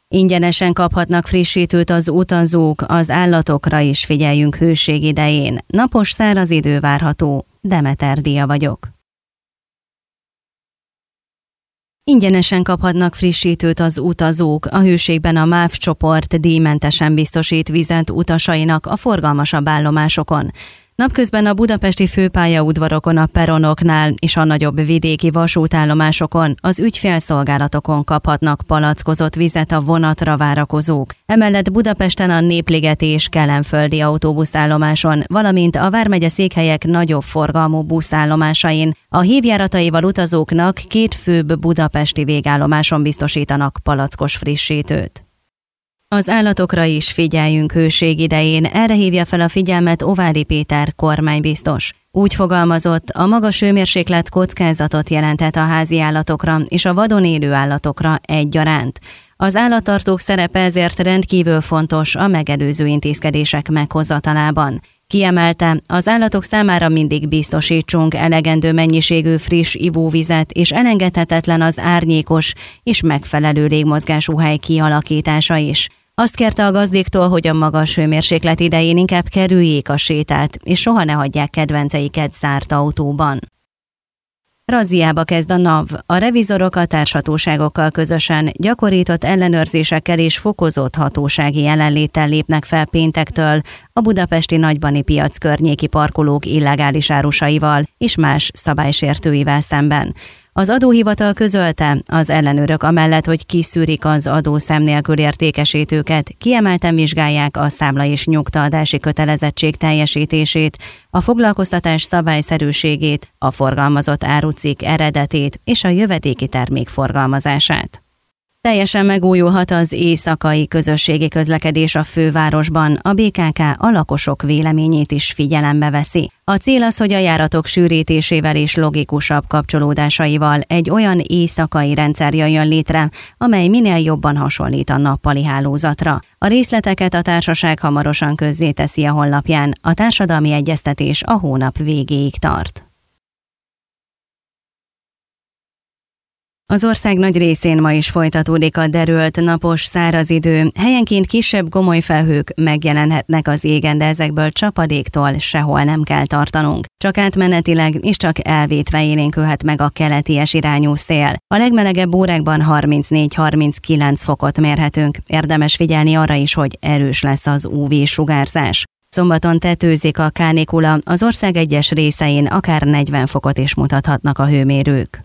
Ingyenesen kaphatnak frissítőt az utazók, az állatokra is figyeljünk hőség idején. Napos, száraz idő várható. Demeter Dia vagyok. Ingyenesen kaphatnak frissítőt az utazók. A hőségben a MÁV csoport díjmentesen biztosít vizet utasainak a forgalmasabb állomásokon. Napközben a budapesti főpályaudvarokon, a peronoknál és a nagyobb vidéki vasútállomásokon, az ügyfélszolgálatokon kaphatnak palackozott vizet a vonatra várakozók. Emellett Budapesten a Népligeti és Kelenföldi autóbuszállomáson, valamint a vármegye székhelyek nagyobb forgalmú buszállomásain a hívjárataival utazóknak 2 főbb budapesti végállomáson biztosítanak palackos frissítőt. Az állatokra is figyeljünk hőség idején, erre hívja fel a figyelmet Ovári Péter kormánybiztos. Úgy fogalmazott, a magas hőmérséklet kockázatot jelenthet a házi állatokra és a vadon élő állatokra egyaránt. Az állattartók szerepe ezért rendkívül fontos a megelőző intézkedések meghozatalában. Kiemelte, az állatok számára mindig biztosítsunk elegendő mennyiségű friss ivóvizet, és elengedhetetlen az árnyékos és megfelelő légmozgású hely kialakítása is. Azt kérte a gazdéktól, hogy a magas hőmérséklet idején inkább kerüljék a sétát, és soha ne hagyják kedvenceiket zárt autóban. Razziába kezd a NAV. A revizorok a társhatóságokkal közösen gyakorított ellenőrzésekkel és fokozott hatósági jelenléttel lépnek fel péntektől a budapesti Nagybani piac környéki parkolók illegális árusaival és más szabálysértőivel szemben. Az adóhivatal közölte, az ellenőrök amellett, hogy kiszűrik az adószem nélkül értékesítőket, kiemelten vizsgálják a számla- és nyugtaadási kötelezettség teljesítését, a foglalkoztatás szabályszerűségét, a forgalmazott árucikk eredetét és a jövedéki termék forgalmazását. Teljesen megújulhat az éjszakai közösségi közlekedés a fővárosban, a BKK a lakosok véleményét is figyelembe veszi. A cél az, hogy a járatok sűrítésével és logikusabb kapcsolódásaival egy olyan éjszakai rendszer jöjjön létre, amely minél jobban hasonlít a nappali hálózatra. A részleteket a társaság hamarosan közzéteszi a honlapján, a társadalmi egyeztetés a hónap végéig tart. Az ország nagy részén ma is folytatódik a derült, napos, száraz idő. Helyenként kisebb gomoly felhők megjelenhetnek az égen, de ezekből csapadéktól sehol nem kell tartanunk. Csak átmenetileg és csak elvétve élénkülhet meg a keleties irányú szél. A legmelegebb órákban 34-39 fokot mérhetünk. Érdemes figyelni arra is, hogy erős lesz az UV-sugárzás. Szombaton tetőzik a kánikula, az ország egyes részein akár 40 fokot is mutathatnak a hőmérők.